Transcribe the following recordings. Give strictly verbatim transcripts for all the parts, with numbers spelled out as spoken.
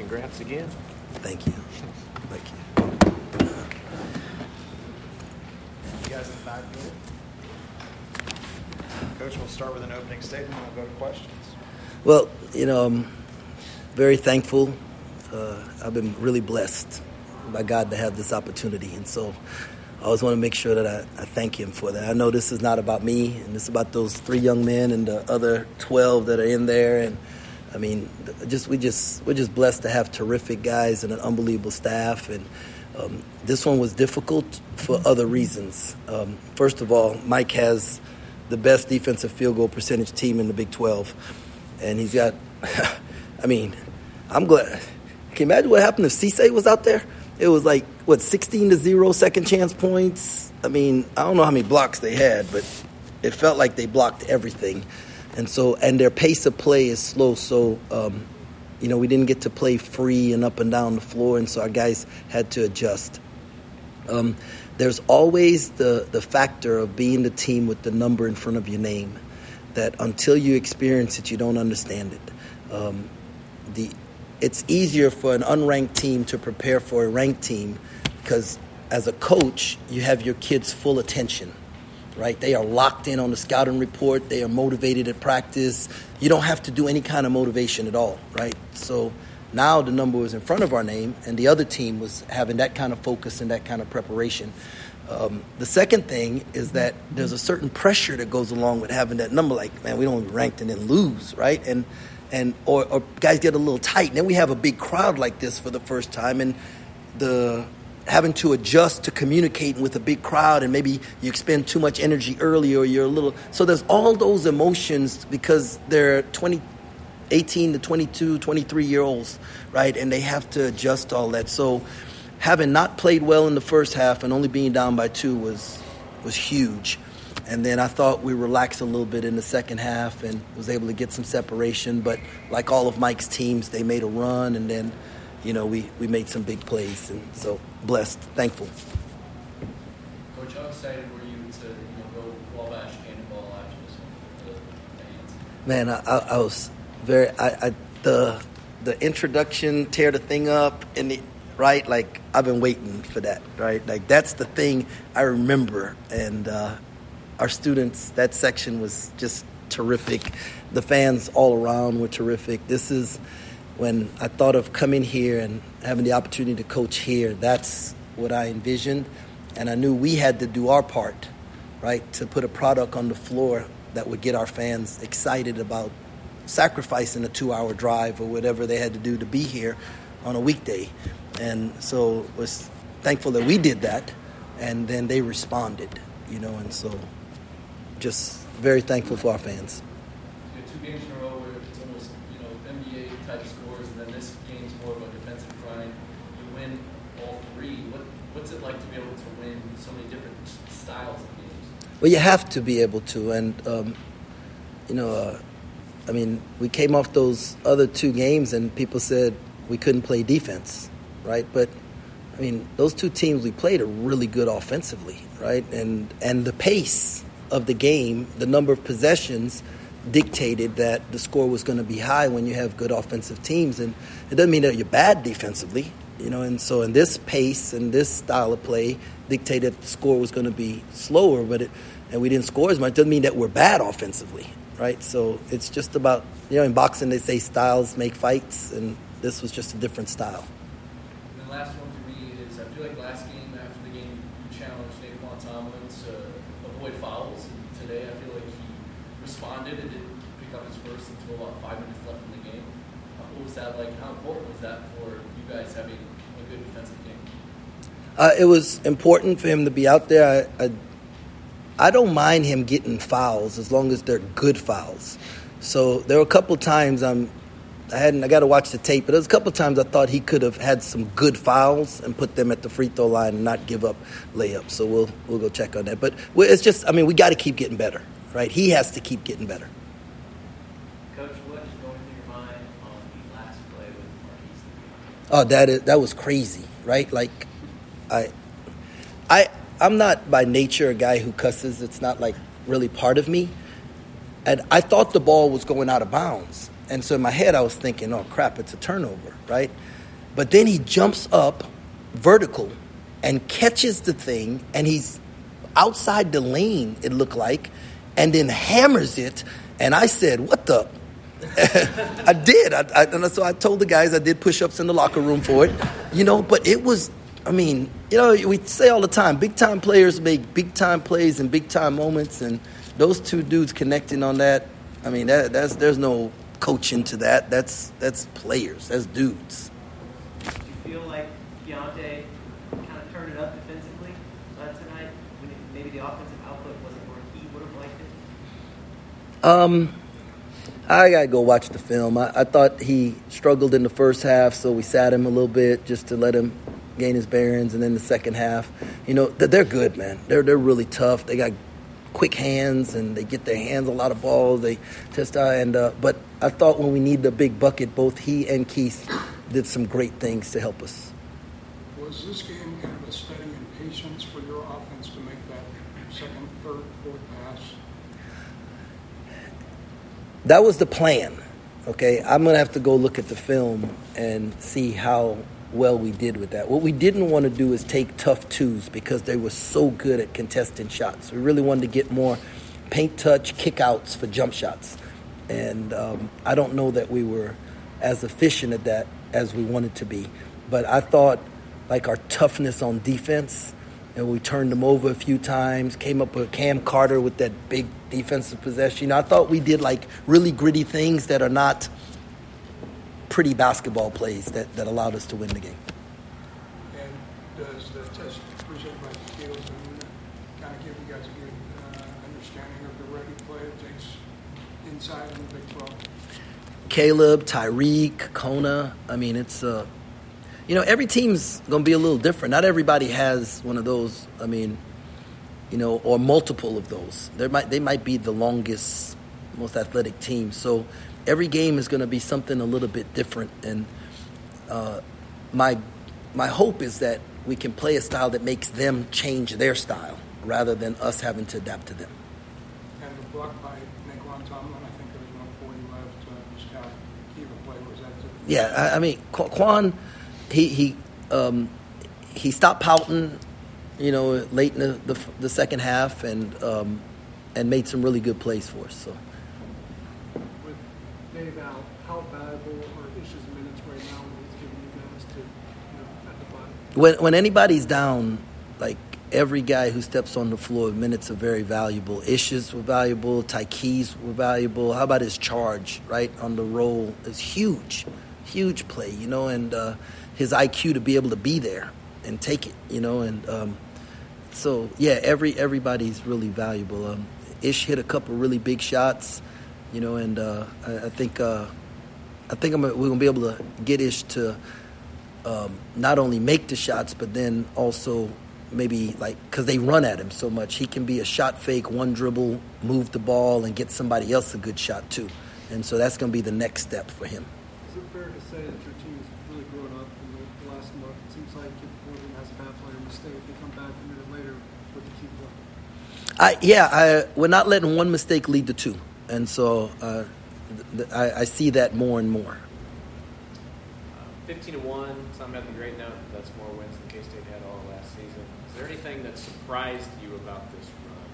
congrats again. Thank you. Thank you. You guys in the back good? Coach, we'll start with an opening statement and we'll go to questions. Well, you know, I'm very thankful. Uh, I've been really blessed by God to have this opportunity. And so I always want to make sure that I, I thank him for that. I know this is not about me, and it's about those three young men and the other twelve that are in there. And I mean, just we just we're just blessed to have terrific guys and an unbelievable staff. And um, this one was difficult for other reasons. Um, first of all, Mike has the best defensive field goal percentage team in the Big twelve, and he's got. I mean, I'm glad. Can you imagine what happened if Cisse was out there? It was like, what, sixteen to zero second chance points? I mean, I don't know how many blocks they had, but it felt like they blocked everything. And so, and their pace of play is slow. So, um, you know, we didn't get to play free and up and down the floor. And so our guys had to adjust. Um, there's always the, the factor of being the team with the number in front of your name, that until you experience it, you don't understand it. Um, the It's easier for an unranked team to prepare for a ranked team because as a coach, you have your kids' full attention, right? They are locked in on the scouting report. They are motivated at practice. You don't have to do any kind of motivation at all, right? So now the number was in front of our name, and the other team was having that kind of focus and that kind of preparation. Um, the second thing is that there's a certain pressure that goes along with having that number. Like, man, we don't want to be ranked and then lose, right? And And or, or guys get a little tight. And then we have a big crowd like this for the first time, and the having to adjust to communicating with a big crowd, and maybe you expend too much energy early, or you're a little. So there's all those emotions because they're twenty, eighteen to twenty-two, twenty-three year olds, right? And they have to adjust all that. So having not played well in the first half and only being down by two was was huge. And then I thought we relaxed a little bit in the second half and was able to get some separation. But like all of Mike's teams, they made a run, and then, you know, we, we made some big plays. And so blessed, thankful. Coach, how excited were you to, you know, go Wabash Cannonball after this one? The Man, I, I, I was very I, I the the introduction, tear the thing up, and the right, like I've been waiting for that, right? Like that's the thing I remember, and. uh Our students, that section was just terrific. The fans all around were terrific. This is when I thought of coming here and having the opportunity to coach here. That's what I envisioned. And I knew we had to do our part, right, to put a product on the floor that would get our fans excited about sacrificing a two-hour drive or whatever they had to do to be here on a weekday. And so I was thankful that we did that, and then they responded, you know, and so just very thankful for our fans. You have two games in a row where it's almost, you know, N B A type scores, and then this game's more of a defensive grind. You win all three. What what's it like to be able to win so many different styles of games? Well, you have to be able to, and um, you know, uh, I mean, we came off those other two games, and people said we couldn't play defense, right? But I mean, those two teams we played are really good offensively, right? And and the pace of the game, the number of possessions dictated that the score was going to be high when you have good offensive teams. And it doesn't mean that you're bad defensively, you know, and so in this pace and this style of play dictated the score was going to be slower, but it, and we didn't score as much. It doesn't mean that we're bad offensively, right? So it's just about, you know, in boxing they say styles make fights, and this was just a different style. And the last one for me is, I feel like last game, after the game, you challenged Naquan Tomlin to avoid fouls. And today, I feel like he responded and didn't pick up his first until about five minutes left in the game. Uh, what was that like? How important was that for you guys having a good defensive game? Uh, it was important for him to be out there. I, I, I don't mind him getting fouls as long as they're good fouls. So there were a couple times I'm, I hadn't. I got to watch the tape, but there was a couple times I thought he could have had some good fouls and put them at the free throw line and not give up layups. So we'll we'll go check on that. But it's just, I mean, we got to keep getting better, right? He has to keep getting better. Coach, what is going through your mind on the last play with Marquise? Oh, that is that was crazy, right? Like, I, I, I'm not by nature a guy who cusses. It's not like really part of me. And I thought the ball was going out of bounds. And so in my head, I was thinking, oh, crap, it's a turnover, right? But then he jumps up vertical and catches the thing, and he's outside the lane, it looked like, and then hammers it. And I said, what the? I did. I, I, and so I told the guys I did push-ups in the locker room for it, you know, but it was, I mean, you know, we say all the time, big-time players make big-time plays in big-time moments, and those two dudes connecting on that, I mean, that, that's there's no coaching to that. That's that's players. That's dudes. Did you feel like Keontae kind of turned it up defensively uh, tonight? When it, maybe the offensive output wasn't where he would have liked it? Um, I gotta go watch the film. I, I thought he struggled in the first half, so we sat him a little bit just to let him gain his bearings. And then the second half, you know, they're good, man. They're they're really tough. They got quick hands, and they get their hands a lot of balls. They just uh, and uh, but I thought when we needed a big bucket, both he and Keith did some great things to help us. Was this game kind of a study in patience for your offense to make that second, third, fourth pass? That was the plan. Okay, I'm gonna have to go look at the film and see how well we did with that. What we didn't want to do is take tough twos because they were so good at contesting shots. We really wanted to get more paint touch kickouts for jump shots. And um, I don't know that we were as efficient at that as we wanted to be. But I thought like our toughness on defense, and we turned them over a few times, came up with Cam Carter with that big defensive possession. I thought we did like really gritty things that are not pretty basketball plays that, that allowed us to win the game. And does the test presented by Caleb kind of give you guys a good uh, understanding of the ready play it takes inside in the Big twelve? Caleb, Tyreek, Kona. I mean, it's, uh, you know, every team's going to be a little different. Not everybody has one of those, I mean, you know, or multiple of those. There might They might be the longest, most athletic team. So every game is going to be something a little bit different. And uh, my my hope is that we can play a style that makes them change their style rather than us having to adapt to them. And the block by Naquan Tomlin, I think there was one forty left. Uh, just how key of a play was that to? Yeah, I, I mean, Qu- Quan, he he um, he stopped pouting, you know, late in the the, the second half, and um, and made some really good plays for us. So. With Dave out, how valuable are Ish's minutes right now when he's giving you guys to, you know, at the bottom? When when anybody's down, like every guy who steps on the floor, minutes are very valuable. Ish's were valuable. Tykees were valuable. How about his charge, right, on the roll is huge, huge play, you know, and uh, his I Q to be able to be there and take it, you know, and um, so yeah, every everybody's really valuable. Um, Ish hit a couple really big shots, you know, and uh, I, I think uh, I think I'm, we're gonna be able to get Ish to um, not only make the shots, but then also maybe like because they run at him so much, he can be a shot fake, one dribble, move the ball, and get somebody else a good shot too. And so that's gonna be the next step for him. Is it fair to say that your team has really grown up in the, the last month? It seems like if one of them has a bad player mistake, they come back a minute later with the key play. I, yeah, I, we're not letting one mistake lead to two. And so uh, th- th- I, I see that more and more. fifteen to one, some have the great note. That's more wins than K-State had all last season. Is there anything that surprised you about this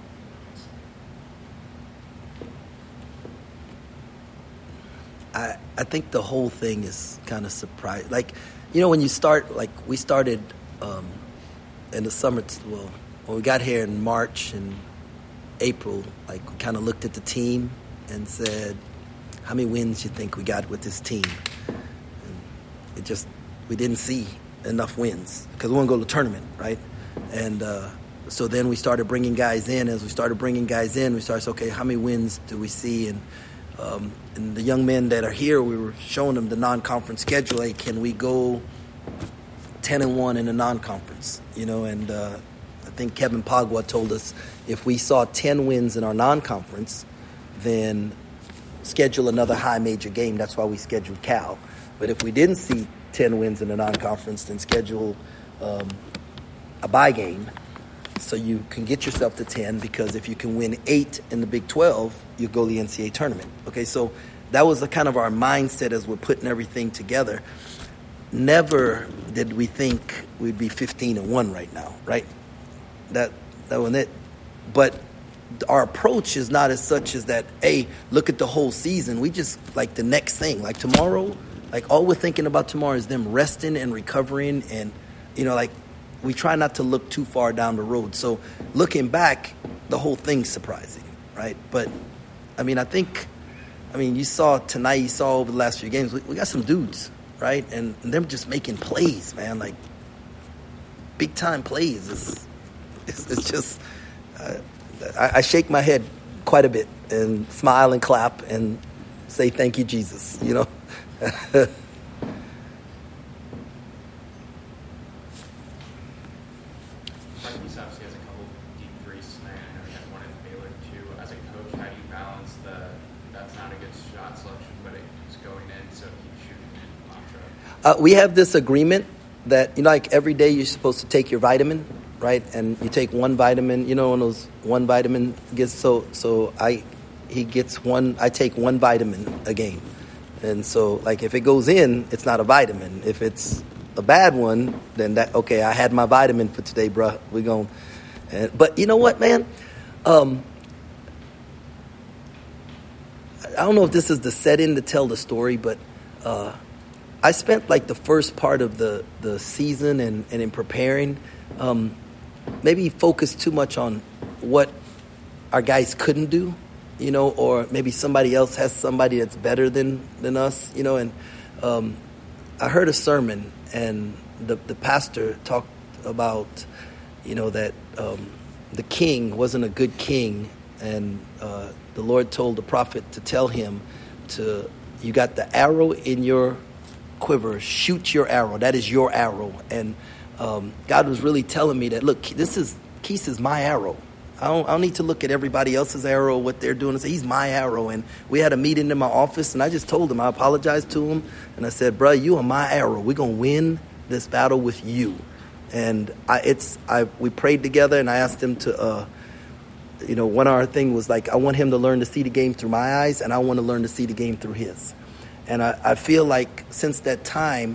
run? I, I think the whole thing is kind of surprising. Like, you know, when you start, like we started um, in the summer, t- well, when we got here in March and April, like we kind of looked at the team and said, how many wins you think we got with this team? And it just, we didn't see enough wins because we want to go to the tournament, right? And uh, so then we started bringing guys in. As we started bringing guys in, we started saying, okay, how many wins do we see? And um, and the young men that are here, we were showing them the non-conference schedule. Hey, can we go ten and one in the non-conference? You know, and uh, I think Kevin Pagua told us if we saw ten wins in our non-conference, then schedule another high major game. That's why we scheduled Cal. But if we didn't see ten wins in the non-conference, then schedule um, a bye game so you can get yourself to ten, because if you can win eight in the Big twelve, you go to the N C double A tournament. Okay, so that was the kind of our mindset as we're putting everything together. Never did we think we'd be fifteen and one right now, right? That that wasn't it. But our approach is not as such as that, hey, look at the whole season. We just, like, the next thing. Like, tomorrow, like, all we're thinking about tomorrow is them resting and recovering. And, you know, like, we try not to look too far down the road. So, looking back, the whole thing's surprising, right? But, I mean, I think, I mean, you saw tonight, you saw over the last few games, we, we got some dudes, right? And, and they're just making plays, man, like, big-time plays. It's, it's, it's just... Uh, I, I shake my head quite a bit and smile and clap and say, thank you, Jesus, you know. Marquise obviously has a couple deep threes tonight. I know he had one at Baylor, too. As a coach, how do you balance the, that's not a good shot selection, but it's going in, so keep shooting in mantra? Uh, we have this agreement that, you know, like every day you're supposed to take your vitamin, right? And you take one vitamin, you know, when those one vitamin gets so, so I, he gets one, I take one vitamin a game. And so, like, if it goes in, it's not a vitamin. If it's a bad one, then that, okay, I had my vitamin for today, bruh. We're going, uh, but you know what, man? Um, I don't know if this is the set-in to tell the story, but uh, I spent, like, the first part of the, the season and, and in preparing, um, maybe focus too much on what our guys couldn't do, you know, or maybe somebody else has somebody that's better than, than us, you know. And um, I heard a sermon, and the, the pastor talked about, you know, that um, the king wasn't a good king, and uh, the Lord told the prophet to tell him to, you got the arrow in your quiver, shoot your arrow. That is your arrow. And Um, God was really telling me that, look, this is, Keith is my arrow. I don't, I don't need to look at everybody else's arrow, what they're doing, and say, he's my arrow. And we had a meeting in my office, and I just told him, I apologized to him, and I said, bro, you are my arrow. We're going to win this battle with you. And I, it's, I, we prayed together, and I asked him to, uh, you know, one of our thing was like, I want him to learn to see the game through my eyes, and I want to learn to see the game through his. And I, I feel like since that time,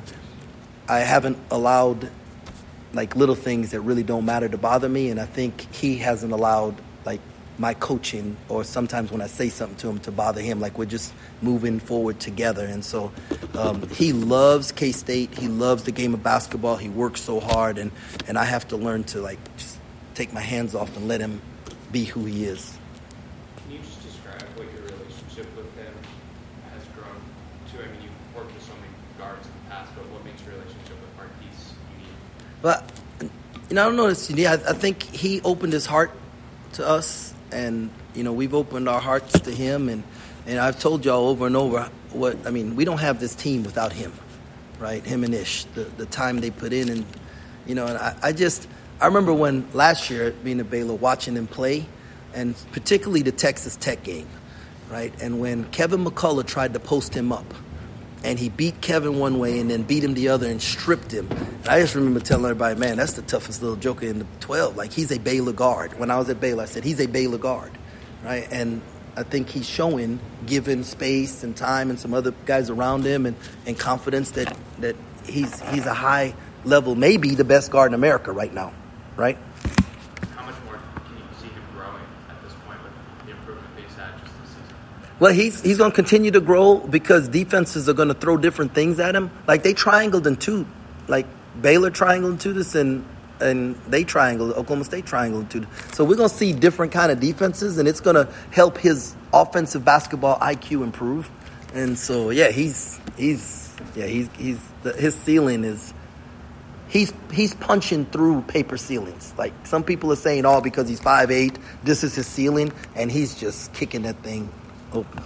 I haven't allowed like little things that really don't matter to bother me. And I think he hasn't allowed like my coaching or sometimes when I say something to him to bother him. Like we're just moving forward together. And so um, he loves K-State. He loves the game of basketball. He works so hard. And, and I have to learn to like just take my hands off and let him be who he is. Can you just describe what your relationship with him has grown to? I mean, you've worked with so many guards in the past, but what makes your relationship with Marquise unique? But, you know, I don't know. It's, yeah, I, I think he opened his heart to us, and, you know, we've opened our hearts to him. And, and I've told y'all over and over what, I mean, we don't have this team without him, right? Him and Ish, the, the time they put in. And, you know, and I, I just, I remember when last year being at Baylor, watching him play, and particularly the Texas Tech game, right? And when Kevin McCullough tried to post him up, and he beat Kevin one way and then beat him the other and stripped him. And I just remember telling everybody, man, that's the toughest little joker in the twelve. Like, he's a Baylor guard. When I was at Baylor, I said, he's a Baylor guard, right? And I think he's showing, given space and time and some other guys around him and, and confidence that, that he's he's a high level, maybe the best guard in America right now, right? How much more can you see him growing at this point with the improvement he's had just this season? Well, he's he's going to continue to grow because defenses are going to throw different things at him. Like, they triangled in two. Like, Baylor triangled into this, and and they triangled, Oklahoma State triangled into this. So we're going to see different kind of defenses, and it's going to help his offensive basketball I Q improve. And so, yeah, he's he's yeah he's he's the, his ceiling is he's he's punching through paper ceilings. Like, some people are saying, oh, because he's five eight, this is his ceiling, and he's just kicking that thing open.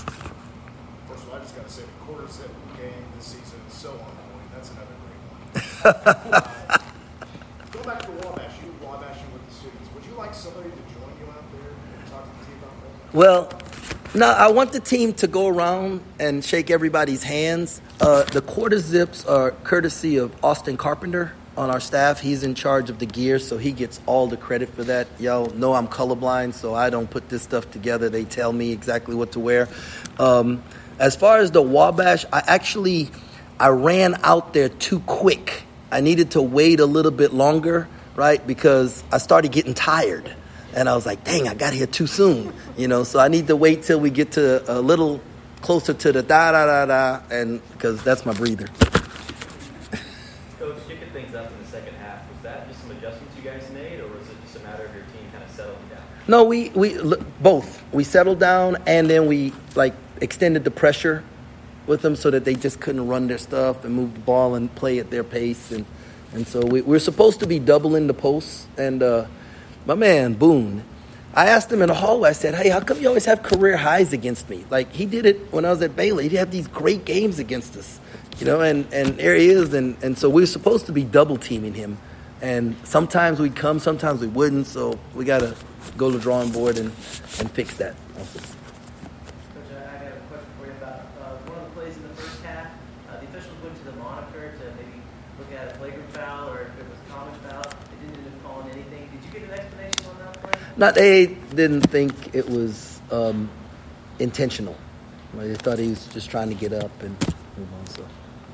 First of all, I just got to say, the quarter set game this season is so on point. That's another great one. uh, going back to the Wabash, you Wabashing with the students. Would you like somebody to join you out there and talk to the team about that? Well, no, I want the team to go around and shake everybody's hands. Uh, the quarter zips are courtesy of Austin Carpenter on our staff. He's in charge of the gear, so he gets all the credit for that. Y'all know I'm colorblind, so I don't put this stuff together. They tell me exactly what to wear. Um, As far as the Wabash, I actually I ran out there too quick. I needed to wait a little bit longer, right? Because I started getting tired. And I was like, dang, I got here too soon. You know, so I need to wait till we get to a little closer to the da-da-da-da, and because that's my breather. Coach, kicking things up in the second half, was that just some adjustments you guys made, or was it just a matter of your team kind of settling down? No, we, we both. We settled down, and then we, like, extended the pressure with them so that they just couldn't run their stuff and move the ball and play at their pace. And, and so we, we're supposed to be doubling the posts, and uh, my man, Boone, I asked him in the hallway, I said, hey, how come you always have career highs against me? Like, he did it when I was at Baylor. He'd have these great games against us, you know, and, and there he is. And, and so we're supposed to be double-teaming him. And sometimes we'd come, sometimes we wouldn't, so we got to go to the drawing board and, and fix that. Also. Coach, I got a question for you about uh, one of the plays in the first half. Uh, the officials went to the monitor to maybe look at a flagrant foul or if it was a common foul. They didn't end up calling anything. Did you get an explanation on that play? Not they didn't think it was um, intentional. They thought he was just trying to get up and move on. So.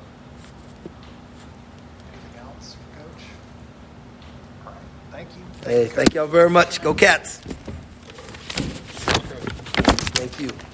Anything else, Coach? All right. Thank you. Hey, thank y'all very much. Go Cats. Thank you.